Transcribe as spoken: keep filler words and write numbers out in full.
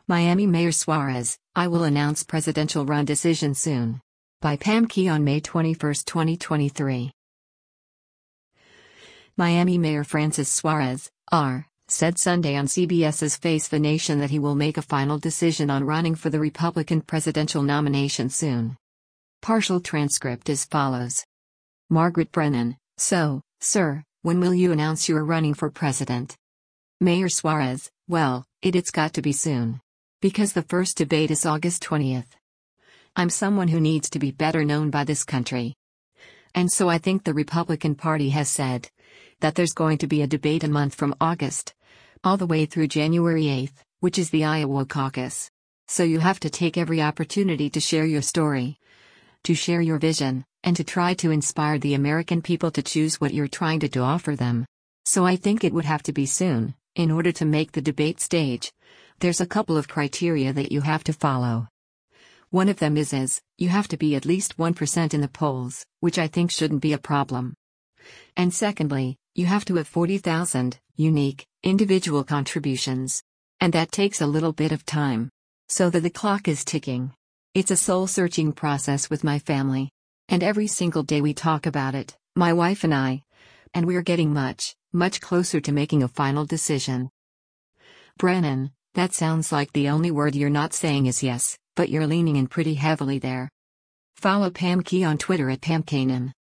Miami Mayor Suarez, I will announce presidential run decision soon. By Pam Key on May twenty-first, twenty twenty-three. Miami Mayor Francis Suarez, R., said Sunday on CBS's Face the Nation that he will make a final decision on running for the Republican presidential nomination soon. Partial transcript as follows. Margaret Brennan, so, sir, when will you announce you are running for president? Mayor Suarez, well, it, it's got to be soon. Because the first debate is August twentieth. I'm someone who needs to be better known by this country. And so I think the Republican Party has said that there's going to be a debate a month from August, all the way through January eighth, which is the Iowa caucus. So you have to take every opportunity to share your story, to share your vision, and to try to inspire the American people to choose what you're trying to, to offer them. So I think it would have to be soon, in order to make the debate stage. There's a couple of criteria that you have to follow. One of them is is, you have to be at least one percent in the polls, which I think shouldn't be a problem. And secondly, you have to have forty thousand, unique, individual contributions. And that takes a little bit of time. So that the clock is ticking. It's a soul-searching process with my family. And every single day we talk about it, my wife and I. And we're getting much, much closer to making a final decision. Brennan, that sounds like the only word you're not saying is yes, but you're leaning in pretty heavily there. Follow Pam Key on Twitter at Pam Kanan.